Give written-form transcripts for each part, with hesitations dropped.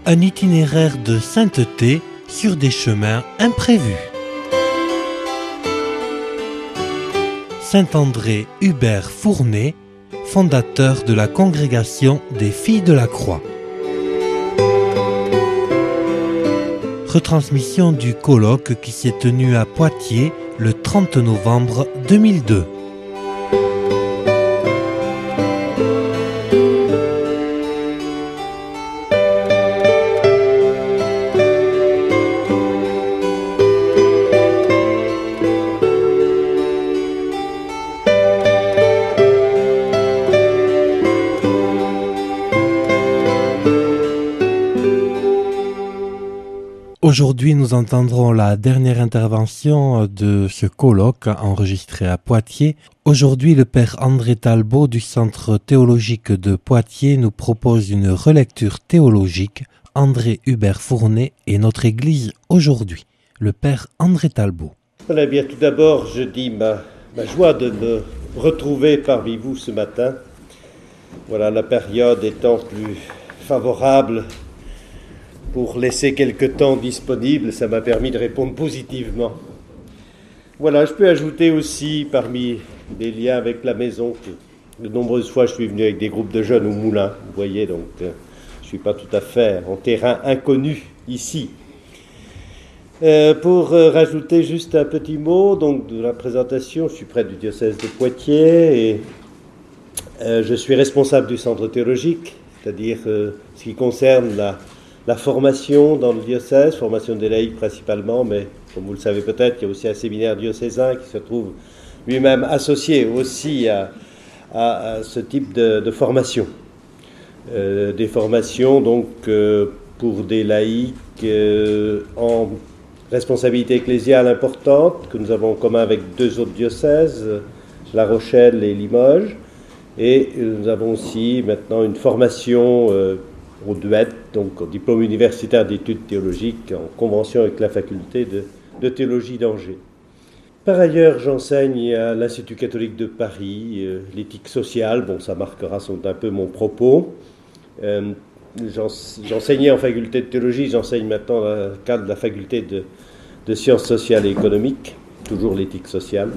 un itinéraire de sainteté sur des chemins imprévus. Saint André Hubert Fournet, fondateur de la congrégation des Filles de la Croix. Retransmission du colloque qui s'est tenu à Poitiers le 30 novembre 2002. Aujourd'hui, nous entendrons la dernière intervention de ce colloque enregistré à Poitiers. Aujourd'hui, le père André Talbot du Centre théologique de Poitiers nous propose une relecture théologique. André Hubert Fournet et notre Église aujourd'hui. Le père André Talbot. Voilà, bien tout d'abord, je dis ma joie de me retrouver parmi vous ce matin. Voilà, la période étant plus favorable pour laisser quelque temps disponible, ça m'a permis de répondre positivement. Voilà, je peux ajouter aussi parmi les liens avec la maison que de nombreuses fois je suis venu avec des groupes de jeunes au moulin, vous voyez, donc je ne suis pas tout à fait en terrain inconnu ici. Pour rajouter juste un petit mot donc de la présentation, je suis prêtre du diocèse de Poitiers et je suis responsable du centre théologique, c'est-à-dire ce qui concerne la formation dans le diocèse, formation des laïcs principalement, mais comme vous le savez peut-être, il y a aussi un séminaire diocésain qui se trouve lui-même associé aussi à ce type de formation. Des formations donc pour des laïcs en responsabilité ecclésiale importante, que nous avons en commun avec deux autres diocèses, La Rochelle et Limoges, et nous avons aussi maintenant une formation au DUET, donc au diplôme universitaire d'études théologiques, en convention avec la faculté de théologie d'Angers. Par ailleurs, j'enseigne à l'Institut catholique de Paris l'éthique sociale, bon ça marquera un peu mon propos. J'enseignais en faculté de théologie, j'enseigne maintenant dans le cadre de la faculté de sciences sociales et économiques, toujours l'éthique sociale.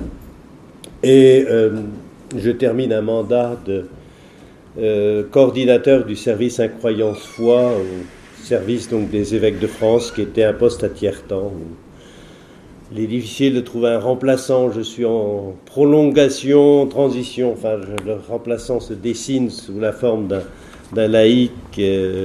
Et je termine un mandat de coordinateur du service Incroyance Foi au service donc des évêques de France, qui était un poste à tiers-temps. Il est difficile de trouver un remplaçant, je suis en prolongation, transition, enfin le remplaçant se dessine sous la forme d'un laïc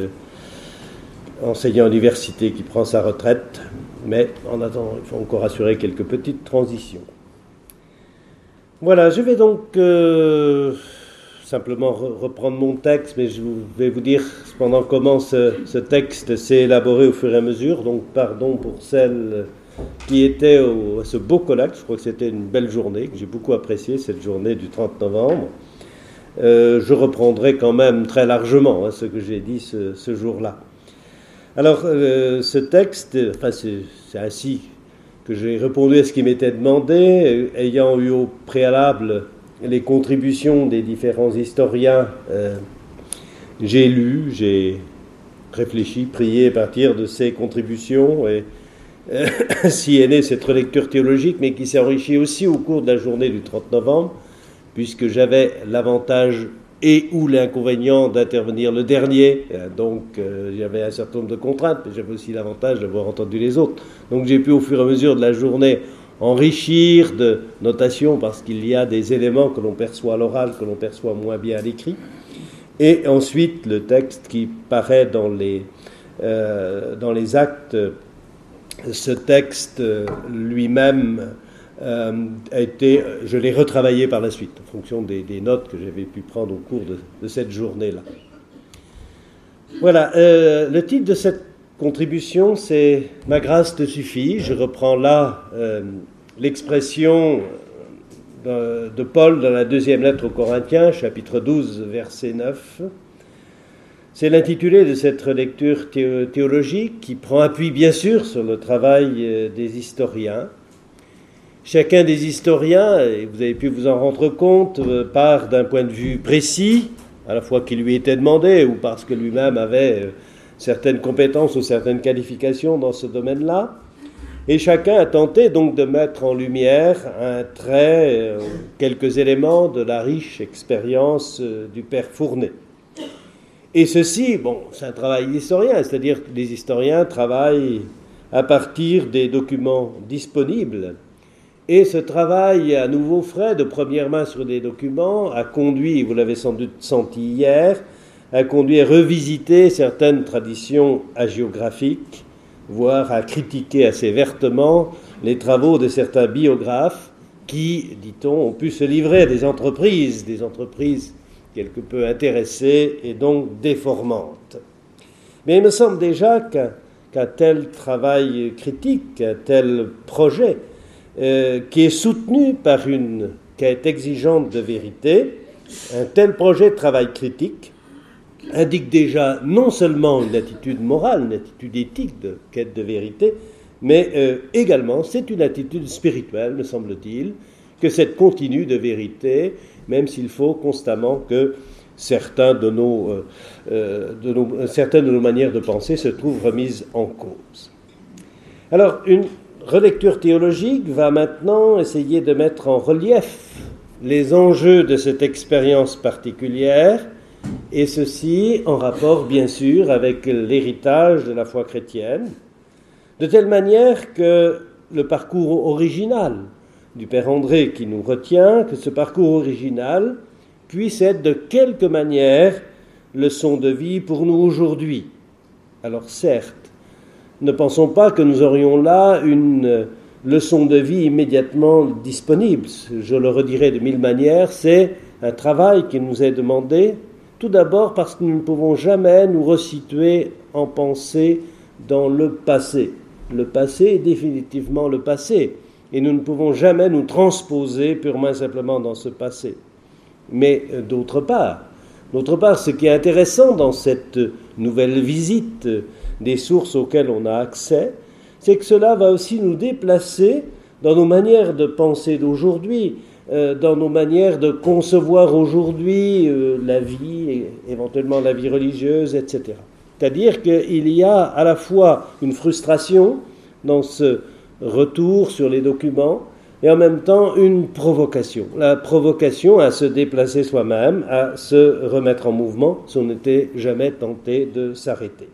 enseignant à l'université qui prend sa retraite, mais en attendant, il faut encore assurer quelques petites transitions. Voilà, je vais donc simplement reprendre mon texte, mais je vais vous dire cependant comment ce texte s'est élaboré au fur et à mesure. Donc pardon pour celles qui étaient à ce beau colloque. Je crois que c'était une belle journée, que j'ai beaucoup apprécié, cette journée du 30 novembre. Je reprendrai quand même très largement ce que j'ai dit ce jour-là. Alors ce texte, enfin c'est ainsi que j'ai répondu à ce qui m'était demandé, ayant eu au préalable les contributions des différents historiens, j'ai lu, j'ai réfléchi, prié à partir de ces contributions, et ainsi est née cette relecture théologique, mais qui s'est enrichie aussi au cours de la journée du 30 novembre, puisque j'avais l'avantage et ou l'inconvénient d'intervenir le dernier, donc j'avais un certain nombre de contraintes, mais j'avais aussi l'avantage d'avoir entendu les autres. Donc j'ai pu au fur et à mesure de la journée enrichir de notations, parce qu'il y a des éléments que l'on perçoit à l'oral, que l'on perçoit moins bien à l'écrit. Et ensuite, le texte qui paraît dans les actes, ce texte lui-même je l'ai retravaillé par la suite, en fonction des notes que j'avais pu prendre au cours de cette journée-là. Voilà, le titre de cette contribution, c'est « Ma grâce te suffit ». Je reprends là l'expression de Paul dans la deuxième lettre aux Corinthiens, chapitre 12, verset 9. C'est l'intitulé de cette lecture théologique qui prend appui bien sûr sur le travail des historiens. Chacun des historiens, et vous avez pu vous en rendre compte, part d'un point de vue précis, à la fois qui lui était demandé ou parce que lui-même avait certaines compétences ou certaines qualifications dans ce domaine-là. Et chacun a tenté donc de mettre en lumière un trait, quelques éléments de la riche expérience du père Fournet. Et ceci, bon, c'est un travail d'historien, c'est-à-dire que les historiens travaillent à partir des documents disponibles. Et ce travail à nouveau frais, de première main sur des documents, a conduit, vous l'avez sans doute senti hier, a conduit à revisiter certaines traditions hagiographiques, voire à critiquer assez vertement les travaux de certains biographes qui, dit-on, ont pu se livrer à des entreprises quelque peu intéressées et donc déformantes. Mais il me semble déjà qu'un tel travail critique, un tel projet, qui est soutenu par une quête exigeante de vérité, un tel projet de travail critique indique déjà non seulement une attitude morale, une attitude éthique de quête de vérité, mais également c'est une attitude spirituelle, me semble-t-il, que cette continue de vérité, même s'il faut constamment que certaines de nos manières de penser se trouvent remises en cause. Alors, une relecture théologique va maintenant essayer de mettre en relief les enjeux de cette expérience particulière, et ceci en rapport, bien sûr, avec l'héritage de la foi chrétienne, de telle manière que le parcours original du Père André qui nous retient, que ce parcours original puisse être de quelque manière leçon de vie pour nous aujourd'hui. Alors certes, ne pensons pas que nous aurions là une leçon de vie immédiatement disponible. Je le redirai de mille manières, c'est un travail qui nous est demandé, tout d'abord parce que nous ne pouvons jamais nous resituer en pensée dans le passé. Le passé est définitivement le passé, et nous ne pouvons jamais nous transposer purement et simplement dans ce passé. Mais d'autre part, ce qui est intéressant dans cette nouvelle visite des sources auxquelles on a accès, c'est que cela va aussi nous déplacer dans nos manières de penser d'aujourd'hui, dans nos manières de concevoir aujourd'hui la vie, et éventuellement la vie religieuse, etc. C'est-à-dire qu'il y a à la fois une frustration dans ce retour sur les documents et en même temps une provocation. La provocation à se déplacer soi-même, à se remettre en mouvement si on n'était jamais tenté de s'arrêter.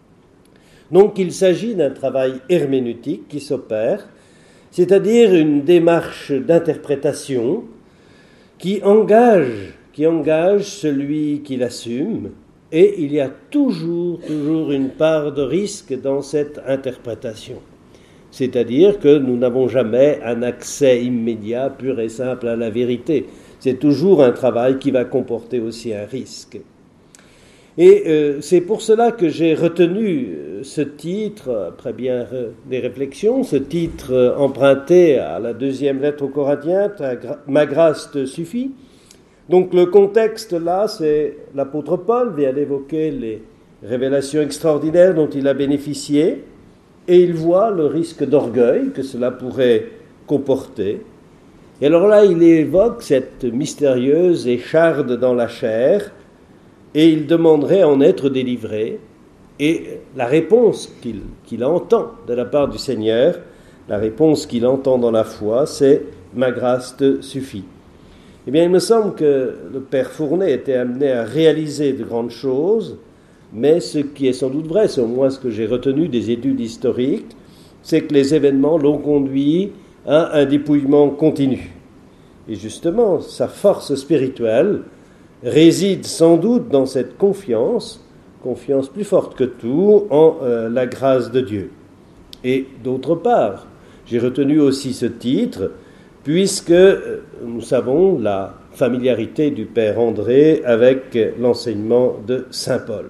Donc il s'agit d'un travail herméneutique qui s'opère, c'est-à-dire une démarche d'interprétation qui engage celui qui l'assume, et il y a toujours une part de risque dans cette interprétation. C'est-à-dire que nous n'avons jamais un accès immédiat, pur et simple à la vérité. C'est toujours un travail qui va comporter aussi un risque. Et c'est pour cela que j'ai retenu ce titre, après bien des réflexions, ce titre emprunté à la deuxième lettre aux Corinthiens, « Ma grâce te suffit ». Donc le contexte là, c'est l'apôtre Paul vient d'évoquer les révélations extraordinaires dont il a bénéficié, et il voit le risque d'orgueil que cela pourrait comporter. Et alors là, il évoque cette mystérieuse écharde dans la chair, et il demanderait à en être délivré. Et la réponse qu'il entend de la part du Seigneur, la réponse qu'il entend dans la foi, c'est « Ma grâce te suffit ». Eh bien, il me semble que le Père Fournet était amené à réaliser de grandes choses, mais ce qui est sans doute vrai, c'est au moins ce que j'ai retenu des études historiques, c'est que les événements l'ont conduit à un dépouillement continu. Et justement, sa force spirituelle réside sans doute dans cette confiance plus forte que tout en la grâce de Dieu. Et d'autre part, j'ai retenu aussi ce titre, puisque nous savons la familiarité du Père André avec l'enseignement de Saint Paul.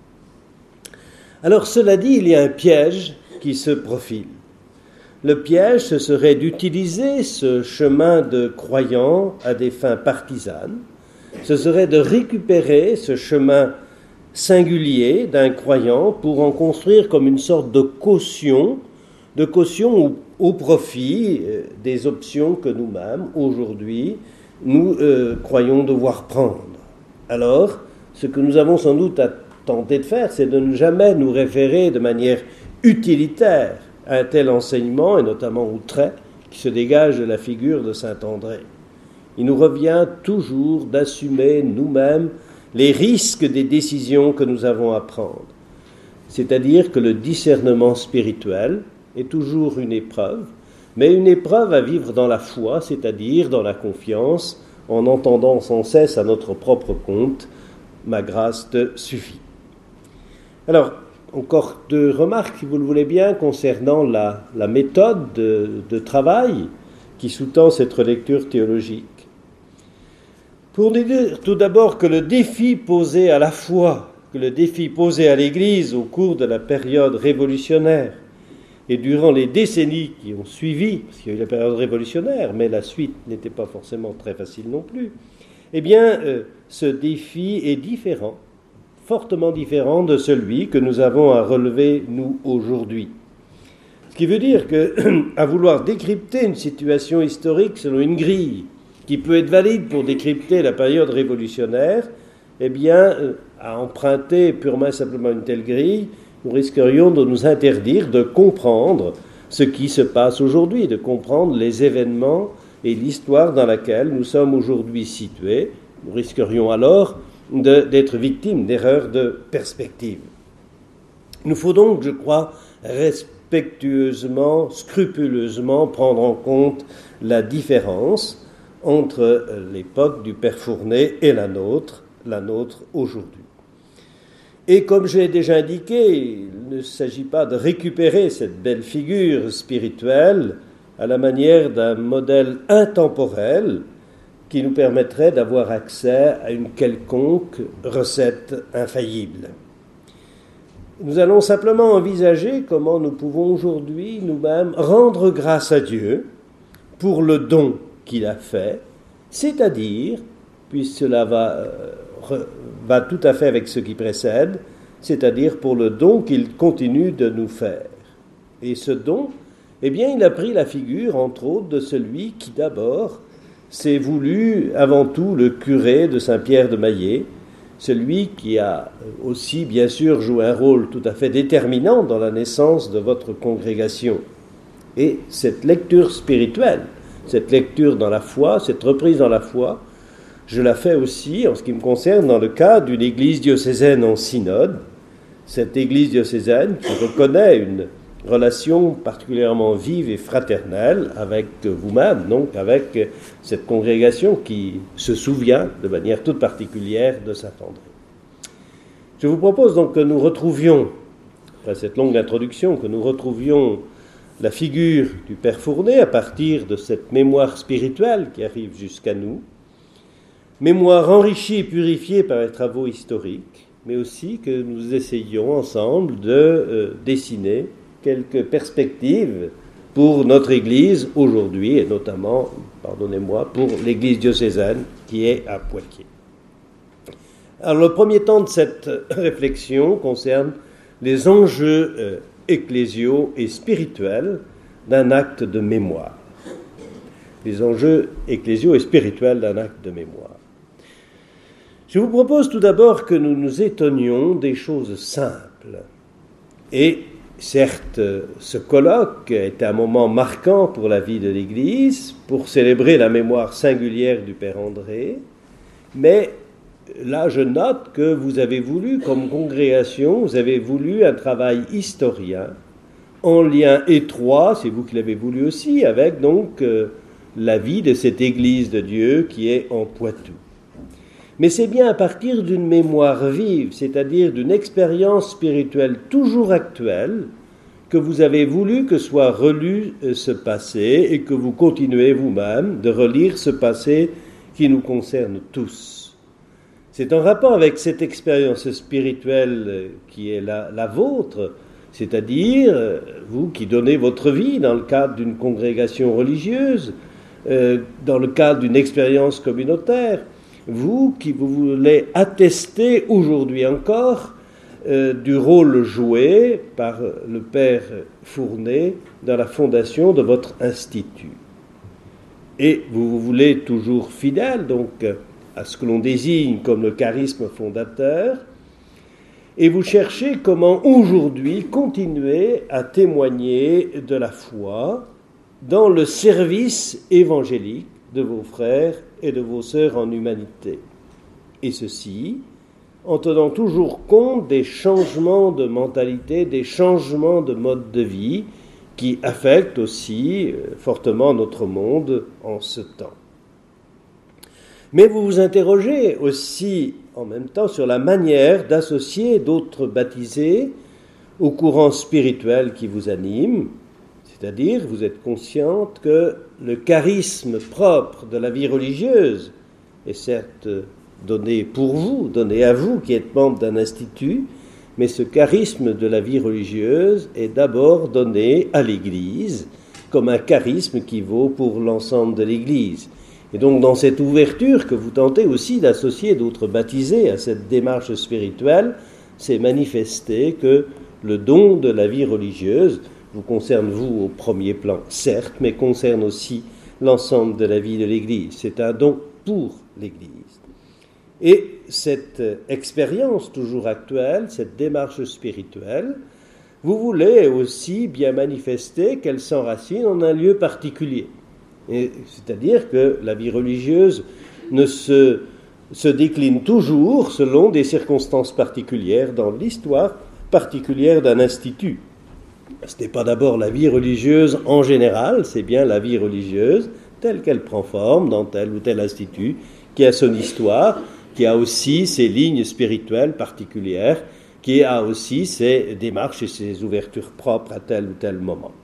Alors cela dit, il y a un piège qui se profile. Le piège, ce serait d'utiliser ce chemin de croyant à des fins partisanes. Ce serait de récupérer ce chemin singulier d'un croyant pour en construire comme une sorte de caution au profit des options que nous-mêmes, aujourd'hui, nous croyons devoir prendre. Alors, ce que nous avons sans doute à tenter de faire, c'est de ne jamais nous référer de manière utilitaire à un tel enseignement, et notamment au trait qui se dégage de la figure de saint André. Il nous revient toujours d'assumer nous-mêmes les risques des décisions que nous avons à prendre. C'est-à-dire que le discernement spirituel est toujours une épreuve, mais une épreuve à vivre dans la foi, c'est-à-dire dans la confiance, en entendant sans cesse à notre propre compte « ma grâce te suffit ». Alors, encore 2 remarques, si vous le voulez bien, concernant la méthode de travail qui sous-tend cette relecture théologique. Pour nous dire tout d'abord que le défi posé à la foi, que le défi posé à l'Église au cours de la période révolutionnaire et durant les décennies qui ont suivi, parce qu'il y a eu la période révolutionnaire, mais la suite n'était pas forcément très facile non plus, eh bien, ce défi est différent, fortement différent de celui que nous avons à relever, nous, aujourd'hui. Ce qui veut dire qu'à vouloir décrypter une situation historique selon une grille qui peut être valide pour décrypter la période révolutionnaire, eh bien, à emprunter purement et simplement une telle grille, nous risquerions de nous interdire de comprendre ce qui se passe aujourd'hui, de comprendre les événements et l'histoire dans laquelle nous sommes aujourd'hui situés. Nous risquerions alors d'être victimes d'erreurs de perspective. Il nous faut donc, je crois, respectueusement, scrupuleusement prendre en compte la différence entre l'époque du Père Fournet et la nôtre aujourd'hui. Et comme j'ai déjà indiqué, il ne s'agit pas de récupérer cette belle figure spirituelle à la manière d'un modèle intemporel qui nous permettrait d'avoir accès à une quelconque recette infaillible. Nous allons simplement envisager comment nous pouvons aujourd'hui nous-mêmes rendre grâce à Dieu pour le don qu'il a fait, c'est-à-dire, puisque cela va tout à fait avec ce qui précède, c'est-à-dire pour le don qu'il continue de nous faire. Et ce don, eh bien, il a pris la figure, entre autres, de celui qui d'abord s'est voulu avant tout le curé de Saint-Pierre de Maillé, celui qui a aussi, bien sûr, joué un rôle tout à fait déterminant dans la naissance de votre congrégation. Et cette lecture spirituelle, cette lecture dans la foi, cette reprise dans la foi, je la fais aussi, en ce qui me concerne, dans le cadre d'une église diocésaine en synode, cette église diocésaine qui reconnaît une relation particulièrement vive et fraternelle avec vous-même, donc avec cette congrégation qui se souvient de manière toute particulière de Saint-André. Je vous propose donc que nous retrouvions, après cette longue introduction, que nous retrouvions la figure du Père Fournet à partir de cette mémoire spirituelle qui arrive jusqu'à nous, mémoire enrichie et purifiée par les travaux historiques, mais aussi que nous essayions ensemble de dessiner quelques perspectives pour notre Église aujourd'hui, et notamment, pardonnez-moi, pour l'Église diocésaine qui est à Poitiers. Alors, le premier temps de cette réflexion concerne les enjeux ecclésiaux et spirituels d'un acte de mémoire. Les enjeux ecclésiaux et spirituels d'un acte de mémoire. Je vous propose tout d'abord que nous nous étonnions des choses simples. Et certes, ce colloque est un moment marquant pour la vie de l'Église, pour célébrer la mémoire singulière du Père André, mais là, je note que vous avez voulu, comme congrégation, vous avez voulu un travail historien, en lien étroit, c'est vous qui l'avez voulu aussi, avec donc la vie de cette Église de Dieu qui est en Poitou. Mais c'est bien à partir d'une mémoire vive, c'est-à-dire d'une expérience spirituelle toujours actuelle, que vous avez voulu que soit relu ce passé et que vous continuez vous-même de relire ce passé qui nous concerne tous. C'est en rapport avec cette expérience spirituelle qui est la vôtre, c'est-à-dire vous qui donnez votre vie dans le cadre d'une congrégation religieuse, dans le cadre d'une expérience communautaire, vous qui vous voulez attester aujourd'hui encore du rôle joué par le Père Fournet dans la fondation de votre institut. Et vous vous voulez toujours fidèle donc à ce que l'on désigne comme le charisme fondateur, Et vous cherchez comment aujourd'hui continuer à témoigner de la foi dans le service évangélique de vos frères et de vos sœurs en humanité. Et ceci en tenant toujours compte des changements de mentalité, des changements de mode de vie qui affectent aussi fortement notre monde en ce temps. Mais vous vous interrogez aussi en même temps sur la manière d'associer d'autres baptisés au courant spirituel qui vous anime, c'est-à-dire vous êtes consciente que le charisme propre de la vie religieuse est certes donné pour vous, donné à vous qui êtes membre d'un institut, mais ce charisme de la vie religieuse est d'abord donné à l'Église comme un charisme qui vaut pour l'ensemble de l'Église. Et donc dans cette ouverture que vous tentez aussi d'associer d'autres baptisés à cette démarche spirituelle, c'est manifesté que le don de la vie religieuse vous concerne vous au premier plan, certes, mais concerne aussi l'ensemble de la vie de l'Église. C'est un don pour l'Église. Et cette expérience toujours actuelle, cette démarche spirituelle, vous voulez aussi bien manifester qu'elle s'enracine en un lieu particulier. C'est-à-dire que la vie religieuse ne se décline toujours selon des circonstances particulières dans l'histoire particulière d'un institut. Ce n'est pas d'abord la vie religieuse en général, c'est bien la vie religieuse telle qu'elle prend forme dans tel ou tel institut, qui a son histoire, qui a aussi ses lignes spirituelles particulières, qui a aussi ses démarches et ses ouvertures propres à tel ou tel moment.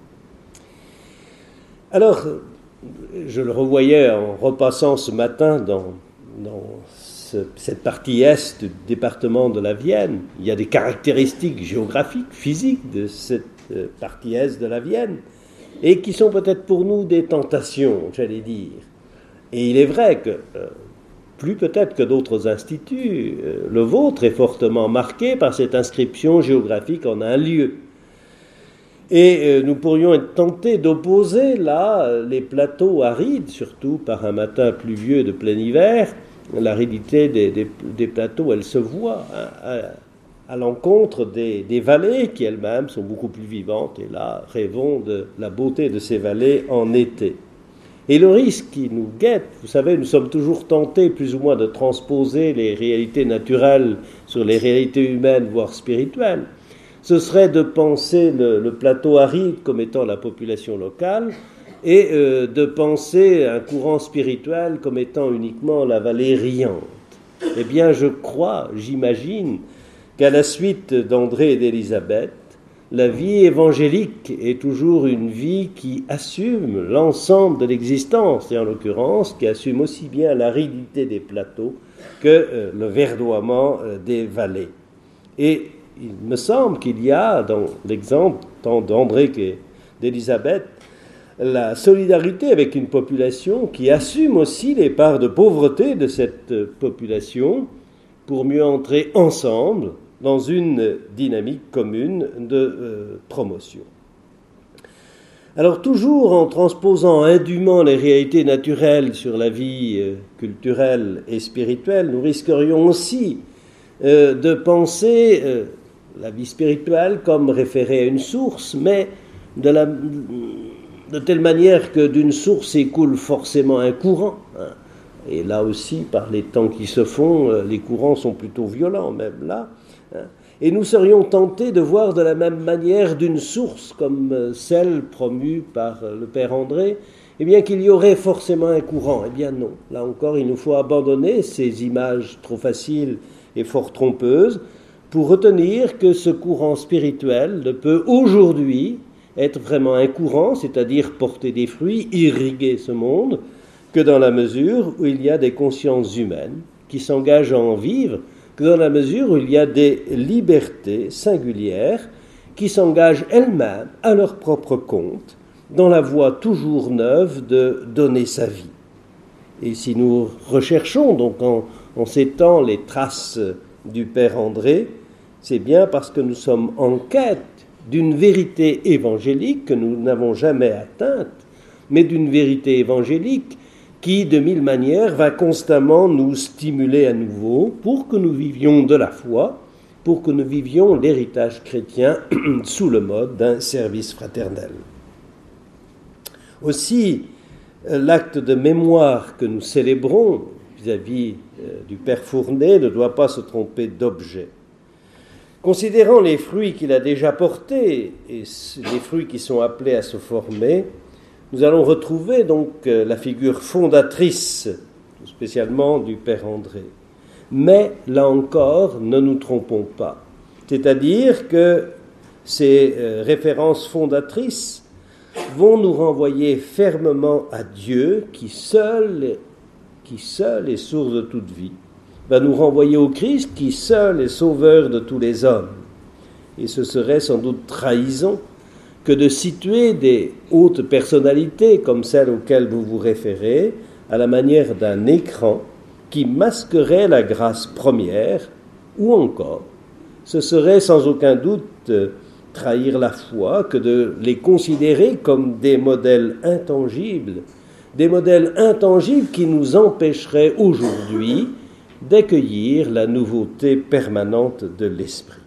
Alors, je le revoyais en repassant ce matin dans cette partie est du département de la Vienne. Il y a des caractéristiques géographiques, physiques de cette partie est de la Vienne, et qui sont peut-être pour nous des tentations, j'allais dire. Et il est vrai que, plus peut-être que d'autres instituts, le vôtre est fortement marqué par cette inscription géographique en un lieu. Et nous pourrions être tentés d'opposer là les plateaux arides, surtout par un matin pluvieux de plein hiver. L'aridité des plateaux, elle se voit à l'encontre des vallées qui elles-mêmes sont beaucoup plus vivantes. Et là, rêvons de la beauté de ces vallées en été. Et le risque qui nous guette, vous savez, nous sommes toujours tentés plus ou moins de transposer les réalités naturelles sur les réalités humaines, voire spirituelles. Ce serait de penser le plateau aride comme étant la population locale et de penser un courant spirituel comme étant uniquement la vallée riante. Eh bien, je crois, j'imagine, qu'à la suite d'André et d'Élisabeth, la vie évangélique est toujours une vie qui assume l'ensemble de l'existence, et en l'occurrence qui assume aussi bien l'aridité des plateaux que le verdoiement des vallées. Et il me semble qu'il y a dans l'exemple tant d'André que d'Élisabeth la solidarité avec une population qui assume aussi les parts de pauvreté de cette population pour mieux entrer ensemble dans une dynamique commune de promotion. Alors toujours en transposant indûment les réalités naturelles sur la vie culturelle et spirituelle, nous risquerions aussi de penser la vie spirituelle comme référée à une source, mais de telle manière que d'une source écoule forcément un courant. Et là aussi, par les temps qui se font, les courants sont plutôt violents, même là. Et nous serions tentés de voir de la même manière d'une source comme celle promue par le Père André, eh bien qu'il y aurait forcément un courant. Eh bien non, là encore il nous faut abandonner ces images trop faciles et fort trompeuses pour retenir que ce courant spirituel ne peut aujourd'hui être vraiment un courant, c'est-à-dire porter des fruits, irriguer ce monde, que dans la mesure où il y a des consciences humaines qui s'engagent à en vivre, que dans la mesure où il y a des libertés singulières qui s'engagent elles-mêmes à leur propre compte dans la voie toujours neuve de donner sa vie. Et si nous recherchons donc en ces temps les traces du Père André, c'est bien parce que nous sommes en quête d'une vérité évangélique que nous n'avons jamais atteinte, mais d'une vérité évangélique qui, de mille manières, va constamment nous stimuler à nouveau pour que nous vivions de la foi, pour que nous vivions l'héritage chrétien sous le mode d'un service fraternel. Aussi, l'acte de mémoire que nous célébrons vis-à-vis du Père Fournet ne doit pas se tromper d'objet. Considérant les fruits qu'il a déjà portés et les fruits qui sont appelés à se former, nous allons retrouver donc la figure fondatrice, spécialement du Père André. Mais, là encore, ne nous trompons pas. C'est-à-dire que ces références fondatrices vont nous renvoyer fermement à Dieu qui seul est source de toute vie, va nous renvoyer au Christ qui seul est sauveur de tous les hommes. Et ce serait sans doute trahison que de situer des hautes personnalités comme celles auxquelles vous vous référez à la manière d'un écran qui masquerait la grâce première, ou encore, ce serait sans aucun doute trahir la foi que de les considérer comme des modèles intangibles qui nous empêcheraient aujourd'hui d'accueillir la nouveauté permanente de l'esprit.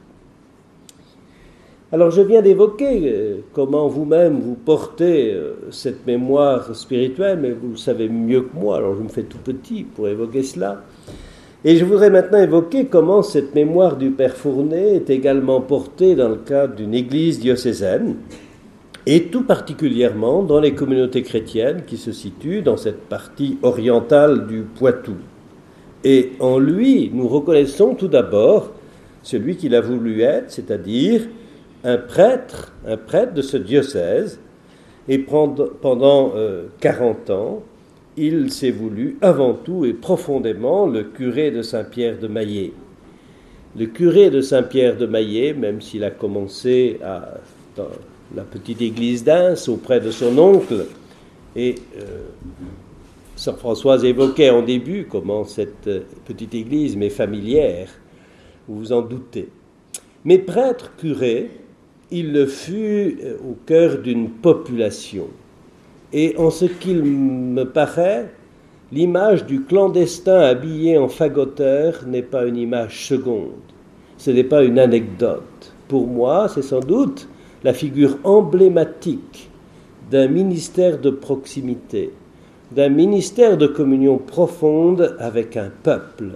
Alors je viens d'évoquer comment vous-même vous portez cette mémoire spirituelle, mais vous le savez mieux que moi, alors je me fais tout petit pour évoquer cela. Et je voudrais maintenant évoquer comment cette mémoire du Père Fournet est également portée dans le cadre d'une église diocésaine, et tout particulièrement dans les communautés chrétiennes qui se situent dans cette partie orientale du Poitou. Et en lui, nous reconnaissons tout d'abord celui qu'il a voulu être, c'est-à-dire un prêtre de ce diocèse, et pendant 40 ans, il s'est voulu avant tout et profondément le curé de Saint-Pierre de Maillé. Le curé de Saint-Pierre de Maillé, même s'il a commencé dans la petite église d'Ins auprès de son oncle, et Sœur Françoise évoquait en début comment cette petite église m'est familière, vous vous en doutez. Mais prêtre, curé, il le fut au cœur d'une population. Et en ce qu'il me paraît, l'image du clandestin habillé en fagoteur n'est pas une image seconde. Ce n'est pas une anecdote. Pour moi, c'est sans doute la figure emblématique d'un ministère de proximité, d'un ministère de communion profonde avec un peuple.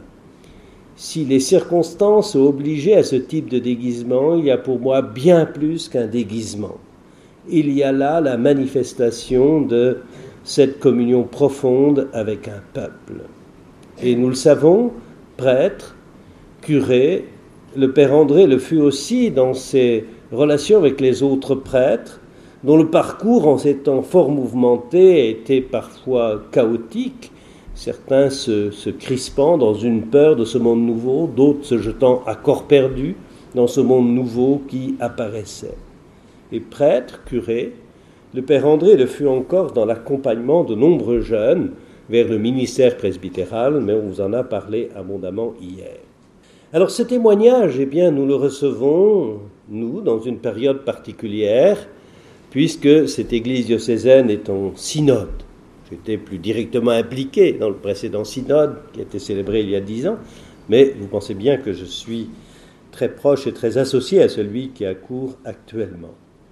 Si les circonstances ont obligé à ce type de déguisement, il y a pour moi bien plus qu'un déguisement. Il y a là la manifestation de cette communion profonde avec un peuple. Et nous le savons, prêtre, curé, le Père André le fut aussi dans ses relations avec les autres prêtres, dont le parcours en ces temps fort mouvementé était parfois chaotique, certains se crispant dans une peur de ce monde nouveau, d'autres se jetant à corps perdu dans ce monde nouveau qui apparaissait. Et prêtre, curé, le Père André le fut encore dans l'accompagnement de nombreux jeunes vers le ministère presbytéral, mais on vous en a parlé abondamment hier. Alors ce témoignage, eh bien, nous le recevons, nous, dans une période particulière, puisque cette église diocésaine est en synode. J'étais plus directement impliqué dans le précédent synode, qui a été célébré il y a 10 ans, mais vous pensez bien que je suis très proche et très associé à celui qui a cours actuellement.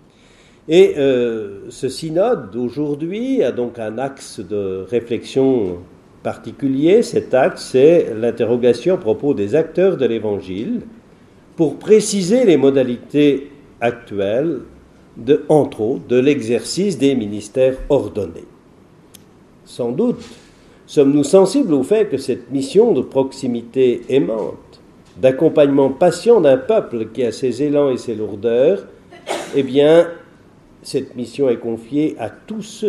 Et ce synode d'aujourd'hui a donc un axe de réflexion particulier. Cet axe, c'est l'interrogation à propos des acteurs de l'Évangile pour préciser les modalités actuelles, entre autres, de l'exercice des ministères ordonnés. Sans doute sommes-nous sensibles au fait que cette mission de proximité aimante, d'accompagnement patient d'un peuple qui a ses élans et ses lourdeurs, eh bien, cette mission est confiée à tous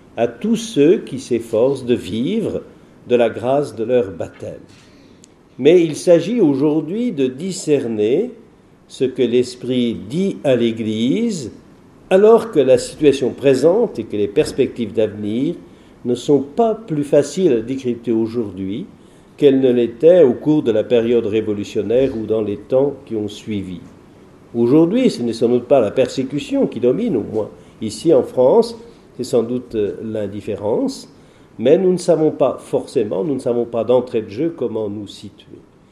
ceux qui s'efforcent de vivre de la grâce de leur baptême. Mais il s'agit aujourd'hui de discerner ce que l'Esprit dit à l'Église, alors que la situation présente et que les perspectives d'avenir ne sont pas plus faciles à décrypter aujourd'hui qu'elles ne l'étaient au cours de la période révolutionnaire ou dans les temps qui ont suivi. Aujourd'hui, ce n'est sans doute pas la persécution qui domine, au moins ici en France, c'est sans doute l'indifférence, mais nous ne savons pas forcément, nous ne savons pas d'entrée de jeu comment nous situer.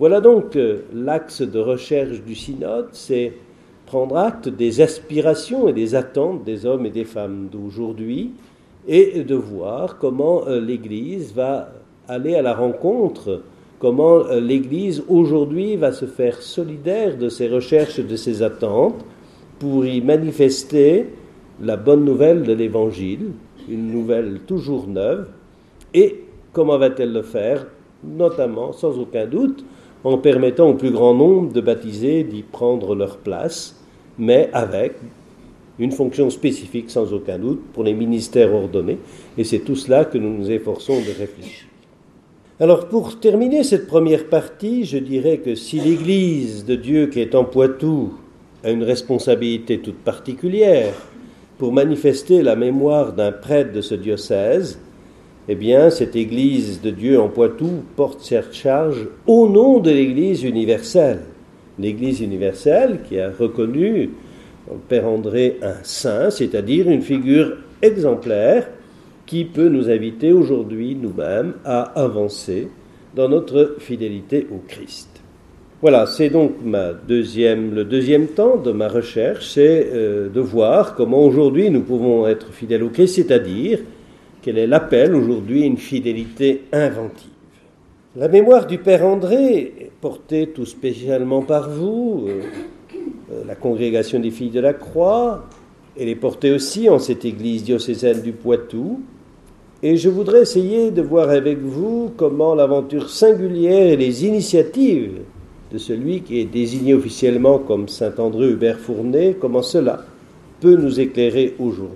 Voilà donc l'axe de recherche du synode, c'est prendre acte des aspirations et des attentes des hommes et des femmes d'aujourd'hui et de voir comment l'Église va aller à la rencontre, comment l'Église aujourd'hui va se faire solidaire de ces recherches et de ces attentes pour y manifester la bonne nouvelle de l'Évangile, une nouvelle toujours neuve, et comment va-t-elle le faire? Notamment, sans aucun doute, en permettant au plus grand nombre de baptisés d'y prendre leur place, mais avec une fonction spécifique, sans aucun doute, pour les ministères ordonnés, et c'est tout cela que nous nous efforçons de réfléchir. Alors, pour terminer cette première partie, je dirais que si l'Église de Dieu qui est en Poitou a une responsabilité toute particulière pour manifester la mémoire d'un prêtre de ce diocèse, eh bien, cette Église de Dieu en Poitou porte cette charge au nom de l'Église universelle. L'Église universelle qui a reconnu le Père André un saint, c'est-à-dire une figure exemplaire qui peut nous inviter aujourd'hui nous-mêmes à avancer dans notre fidélité au Christ. Voilà, c'est donc le deuxième temps de ma recherche, c'est de voir comment aujourd'hui nous pouvons être fidèles au Christ, c'est-à-dire quel est l'appel aujourd'hui à une fidélité inventive. La mémoire du Père André est portée tout spécialement par vous, la congrégation des Filles de la Croix, elle est portée aussi en cette église diocésaine du Poitou, et je voudrais essayer de voir avec vous comment l'aventure singulière et les initiatives de celui qui est désigné officiellement comme Saint-André Hubert Fournet, comment cela peut nous éclairer aujourd'hui.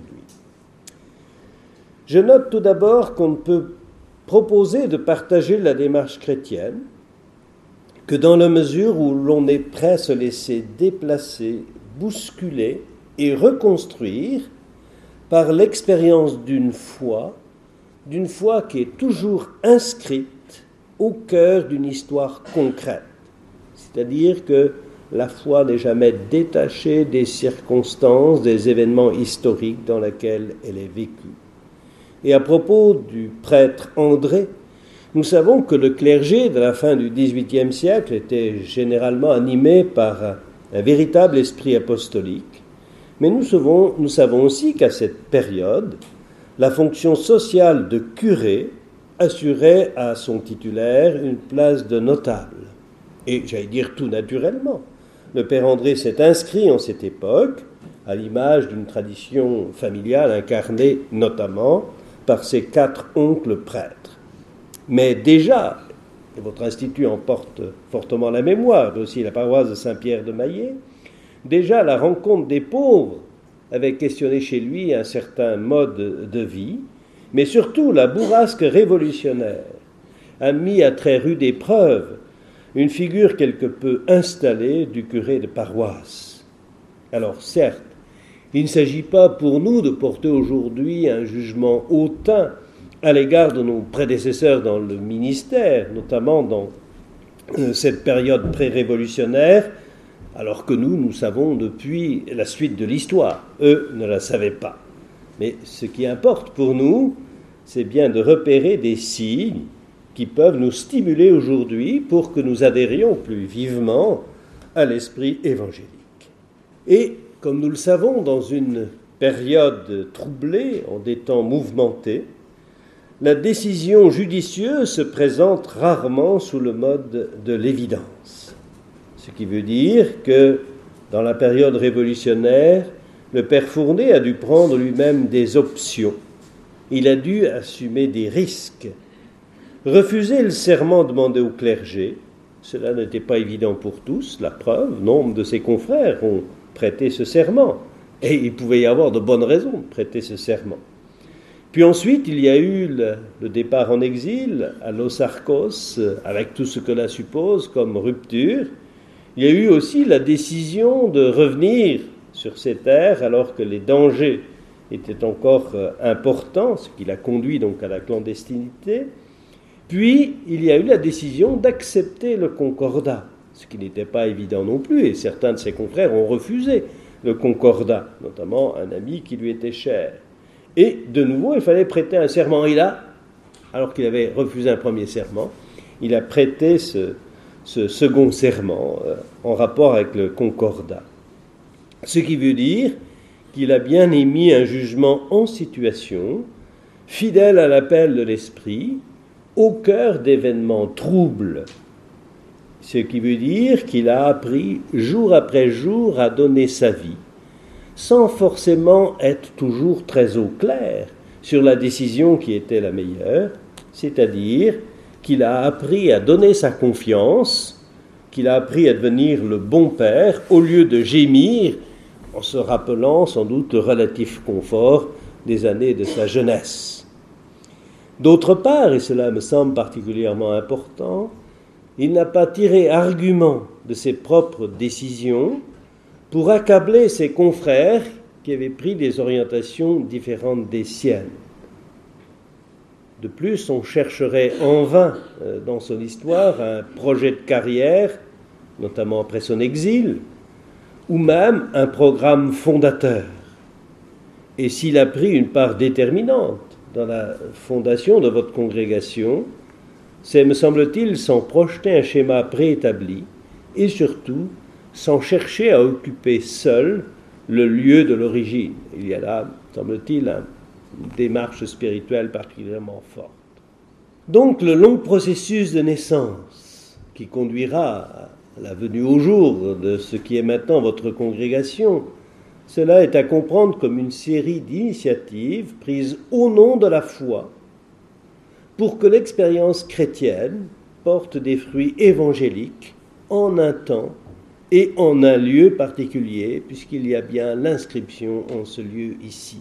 Je note tout d'abord qu'on ne peut proposer de partager la démarche chrétienne que dans la mesure où l'on est prêt à se laisser déplacer, bousculer et reconstruire par l'expérience d'une foi qui est toujours inscrite au cœur d'une histoire concrète. C'est-à-dire que la foi n'est jamais détachée des circonstances, des événements historiques dans lesquels elle est vécue. Et à propos du prêtre André, nous savons que le clergé de la fin du XVIIIe siècle était généralement animé par un véritable esprit apostolique, mais nous savons aussi qu'à cette période, la fonction sociale de curé assurait à son titulaire une place de notable. Et j'allais dire tout naturellement, le Père André s'est inscrit en cette époque à l'image d'une tradition familiale incarnée notamment par ses 4 oncles prêtres. Mais déjà, et votre institut en porte fortement la mémoire, mais aussi la paroisse de Saint-Pierre de Maillé, déjà la rencontre des pauvres avait questionné chez lui un certain mode de vie, mais surtout la bourrasque révolutionnaire a mis à très rude épreuve une figure quelque peu installée du curé de paroisse. Alors certes, il ne s'agit pas pour nous de porter aujourd'hui un jugement hautain à l'égard de nos prédécesseurs dans le ministère, notamment dans cette période pré-révolutionnaire, alors que nous savons depuis la suite de l'histoire. Eux ne la savaient pas. Mais ce qui importe pour nous, c'est bien de repérer des signes qui peuvent nous stimuler aujourd'hui pour que nous adhérions plus vivement à l'esprit évangélique. Et comme nous le savons, dans une période troublée, en des temps mouvementés, la décision judicieuse se présente rarement sous le mode de l'évidence. Ce qui veut dire que, dans la période révolutionnaire, le Père Fournet a dû prendre lui-même des options. Il a dû assumer des risques. Refuser le serment demandé au clergé, cela n'était pas évident pour tous, la preuve, nombre de ses confrères ont prêté ce serment, et il pouvait y avoir de bonnes raisons de prêter ce serment. Puis ensuite, il y a eu le départ en exil à Los Arcos, avec tout ce que cela suppose comme rupture. Il y a eu aussi la décision de revenir sur ces terres alors que les dangers étaient encore importants, ce qui l'a conduit donc à la clandestinité. Puis, il y a eu la décision d'accepter le concordat, ce qui n'était pas évident non plus, et certains de ses confrères ont refusé le concordat, notamment un ami qui lui était cher. Et de nouveau, il fallait prêter un serment. Et là, alors qu'il avait refusé un premier serment, il a prêté ce second serment en rapport avec le concordat. Ce qui veut dire qu'il a bien émis un jugement en situation, fidèle à l'appel de l'Esprit, au cœur d'événements troubles. Ce qui veut dire qu'il a appris jour après jour à donner sa vie, sans forcément être toujours très au clair sur la décision qui était la meilleure, c'est-à-dire qu'il a appris à donner sa confiance, qu'il a appris à devenir le bon père, au lieu de gémir, en se rappelant sans doute le relatif confort des années de sa jeunesse. D'autre part, et cela me semble particulièrement important, il n'a pas tiré argument de ses propres décisions pour accabler ses confrères qui avaient pris des orientations différentes des siennes. De plus, on chercherait en vain dans son histoire un projet de carrière, notamment après son exil, ou même un programme fondateur. Et s'il a pris une part déterminante dans la fondation de votre congrégation, c'est, me semble-t-il, sans projeter un schéma préétabli et surtout sans chercher à occuper seul le lieu de l'origine. Il y a là, semble-t-il, une démarche spirituelle particulièrement forte. Donc le long processus de naissance qui conduira à la venue au jour de ce qui est maintenant votre congrégation, cela est à comprendre comme une série d'initiatives prises au nom de la foi pour que l'expérience chrétienne porte des fruits évangéliques en un temps et en un lieu particulier, puisqu'il y a bien l'inscription en ce lieu ici.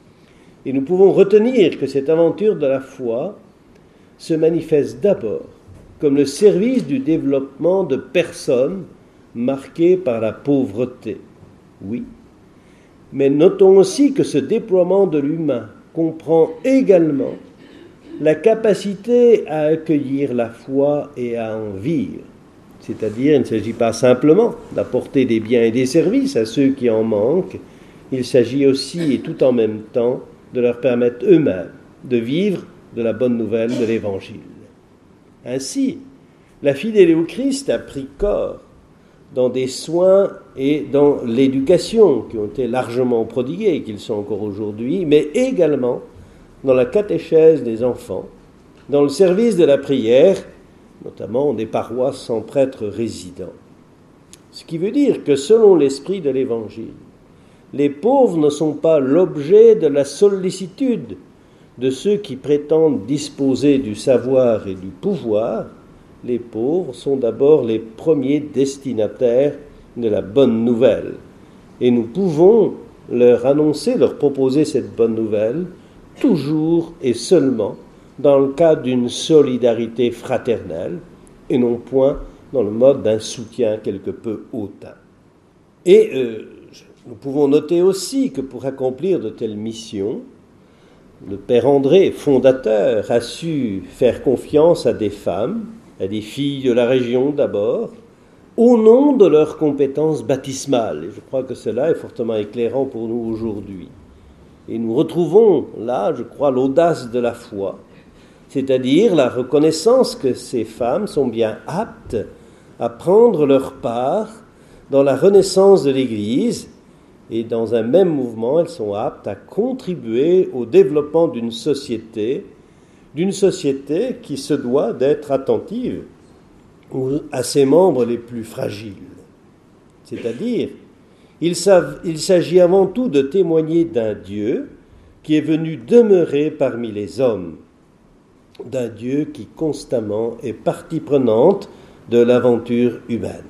Et nous pouvons retenir que cette aventure de la foi se manifeste d'abord comme le service du développement de personnes marquées par la pauvreté. Oui, mais notons aussi que ce déploiement de l'humain comprend également la capacité à accueillir la foi et à en vivre. C'est-à-dire, il ne s'agit pas simplement d'apporter des biens et des services à ceux qui en manquent, il s'agit aussi, et tout en même temps, de leur permettre eux-mêmes de vivre de la bonne nouvelle de l'Évangile. Ainsi, la fidélité au Christ a pris corps dans des soins et dans l'éducation qui ont été largement prodigués et qu'ils sont encore aujourd'hui, mais également dans la catéchèse des enfants, dans le service de la prière, notamment des paroisses sans prêtre résident. Ce qui veut dire que selon l'esprit de l'Évangile, les pauvres ne sont pas l'objet de la sollicitude de ceux qui prétendent disposer du savoir et du pouvoir. Les pauvres sont d'abord les premiers destinataires de la bonne nouvelle. Et nous pouvons leur annoncer, leur proposer cette bonne nouvelle, toujours et seulement dans le cadre d'une solidarité fraternelle, et non point dans le mode d'un soutien quelque peu hautain. Et nous pouvons noter aussi que pour accomplir de telles missions, le Père André, fondateur, a su faire confiance à des femmes, à des filles de la région d'abord, au nom de leurs compétences baptismales. Et je crois que cela est fortement éclairant pour nous aujourd'hui. Et nous retrouvons là, je crois, l'audace de la foi, c'est-à-dire la reconnaissance que ces femmes sont bien aptes à prendre leur part dans la renaissance de l'Église, et dans un même mouvement, elles sont aptes à contribuer au développement d'une société qui se doit d'être attentive à ses membres les plus fragiles. C'est-à-dire, il s'agit avant tout de témoigner d'un Dieu qui est venu demeurer parmi les hommes, d'un Dieu qui constamment est partie prenante de l'aventure humaine.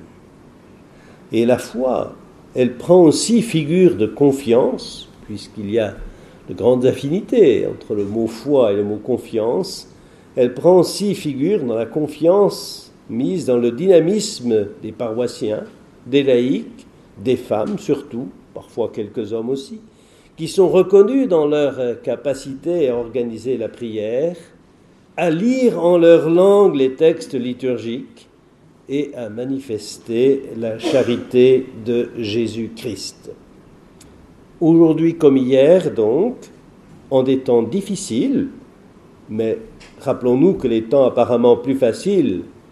Et la foi, elle prend aussi figure de confiance, puisqu'il y a de grandes affinités entre le mot foi et le mot confiance. Elle prend aussi figure dans la confiance mise dans le dynamisme des paroissiens, des laïcs, des femmes surtout, parfois quelques hommes aussi, qui sont reconnus dans leur capacité à organiser la prière, à lire en leur langue les textes liturgiques et à manifester la charité de Jésus-Christ. Aujourd'hui comme hier, donc, en des temps difficiles, mais rappelons-nous que les temps apparemment plus faciles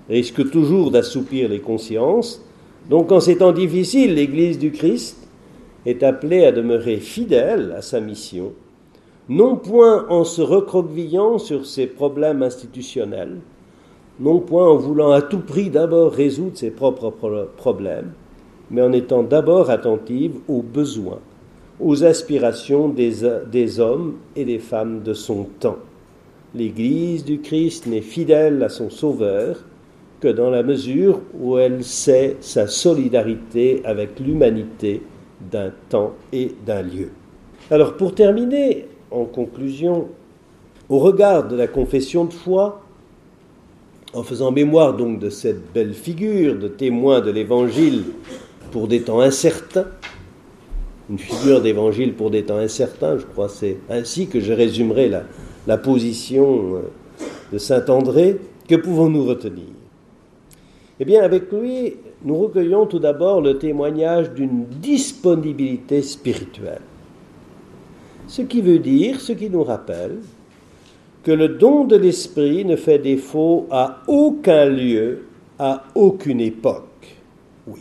risque toujours d'assoupir les consciences. Donc en ces temps difficiles, l'Église du Christ est appelée à demeurer fidèle à sa mission, non point en se recroquevillant sur ses problèmes institutionnels, non point en voulant à tout prix d'abord résoudre ses propres problèmes, mais en étant d'abord attentive aux besoins, aux aspirations des hommes et des femmes de son temps. L'Église du Christ n'est fidèle à son Sauveur que dans la mesure où elle sait sa solidarité avec l'humanité d'un temps et d'un lieu. Alors pour terminer, en conclusion, au regard de la confession de foi, en faisant mémoire donc de cette belle figure de témoin de l'Évangile pour des temps incertains, une figure d'évangile pour des temps incertains, je crois que c'est ainsi que je résumerai la position de saint André. Que pouvons-nous retenir ? Eh bien, avec lui, nous recueillons tout d'abord le témoignage d'une disponibilité spirituelle. Ce qui veut dire, ce qui nous rappelle, que le don de l'Esprit ne fait défaut à aucun lieu, à aucune époque. Oui,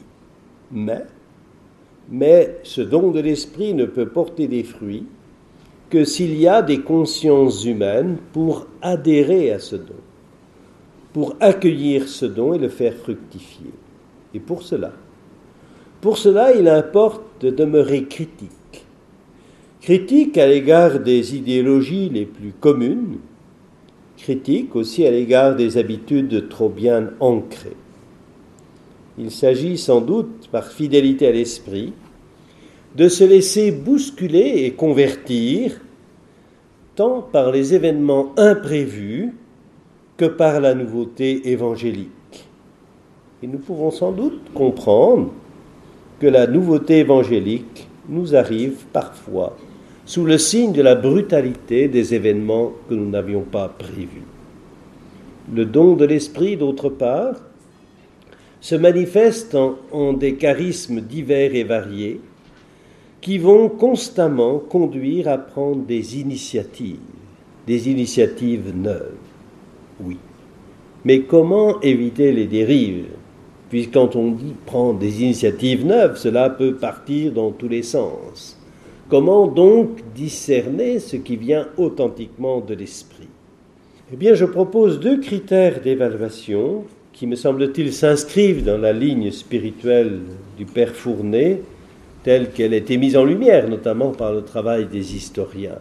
mais ce don de l'Esprit ne peut porter des fruits que s'il y a des consciences humaines pour adhérer à ce don, pour accueillir ce don et le faire fructifier. Et pour cela, il importe de demeurer critique. Critique à l'égard des idéologies les plus communes, critique aussi à l'égard des habitudes trop bien ancrées. Il s'agit sans doute, par fidélité à l'esprit, de se laisser bousculer et convertir, tant par les événements imprévus que par la nouveauté évangélique. Et nous pouvons sans doute comprendre que la nouveauté évangélique nous arrive parfois sous le signe de la brutalité des événements que nous n'avions pas prévus. Le don de l'esprit, d'autre part, se manifeste en des charismes divers et variés qui vont constamment conduire à prendre des initiatives neuves. Oui. Mais comment éviter les dérives ? Puisque quand on dit prendre des initiatives neuves, cela peut partir dans tous les sens. Comment donc discerner ce qui vient authentiquement de l'esprit ? Eh bien, je propose 2 critères d'évaluation qui, me semble-t-il, s'inscrivent dans la ligne spirituelle du Père Fournet, telle qu'elle a été mise en lumière, notamment par le travail des historiens.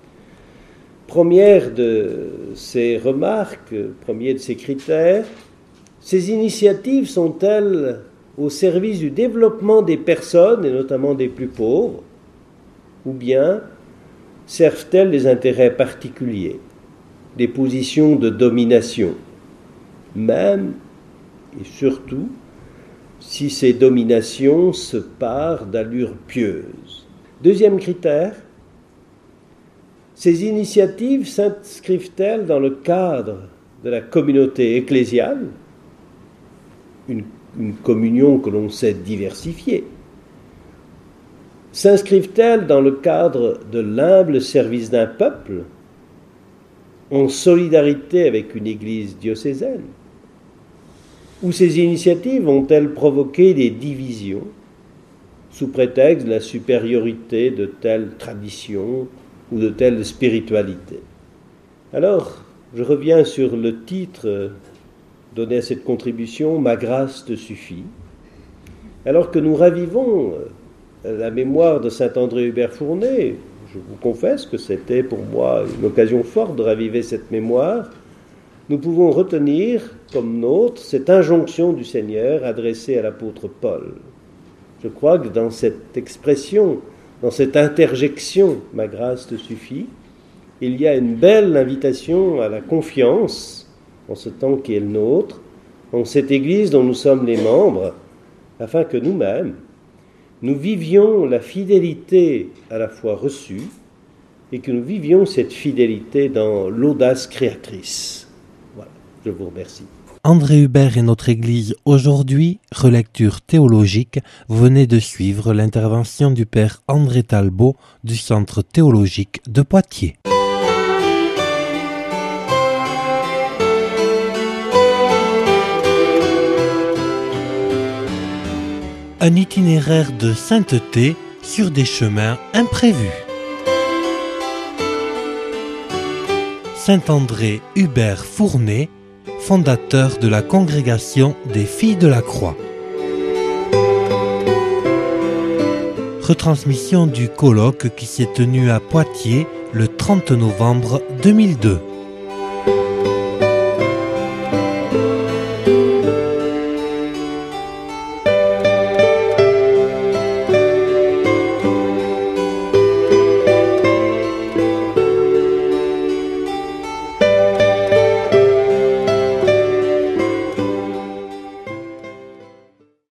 Première de ces remarques, premier de ces critères, ces initiatives sont-elles au service du développement des personnes, et notamment des plus pauvres, ou bien servent-elles des intérêts particuliers, des positions de domination, même et surtout si ces dominations se parent d'allure pieuse. Deuxième critère, ces initiatives s'inscrivent-elles dans le cadre de la communauté ecclésiale, une communion que l'on sait diversifier? S'inscrivent-elles dans le cadre de l'humble service d'un peuple, en solidarité avec une église diocésaine? Ou ces initiatives ont-elles provoqué des divisions sous prétexte de la supériorité de telle tradition ou de telle spiritualité? Alors, je reviens sur le titre donné à cette contribution, « Ma grâce te suffit ». Alors que nous ravivons la mémoire de saint André Hubert Fournet, je vous confesse que c'était pour moi une occasion forte de raviver cette mémoire, nous pouvons retenir comme nôtre cette injonction du Seigneur adressée à l'apôtre Paul. Je crois que dans cette expression, dans cette interjection « Ma grâce te suffit », il y a une belle invitation à la confiance en ce temps qui est le nôtre, en cette Église dont nous sommes les membres, afin que nous-mêmes, nous vivions la fidélité à la foi reçue et que nous vivions cette fidélité dans l'audace créatrice. Voilà, je vous remercie. André Hubert et notre Église aujourd'hui, relecture théologique. Vous venez de suivre l'intervention du Père André Talbot du Centre théologique de Poitiers. Un itinéraire de sainteté sur des chemins imprévus. Saint André Hubert Fournet, fondateur de la congrégation des Filles de la Croix. Retransmission du colloque qui s'est tenu à Poitiers le 30 novembre 2002.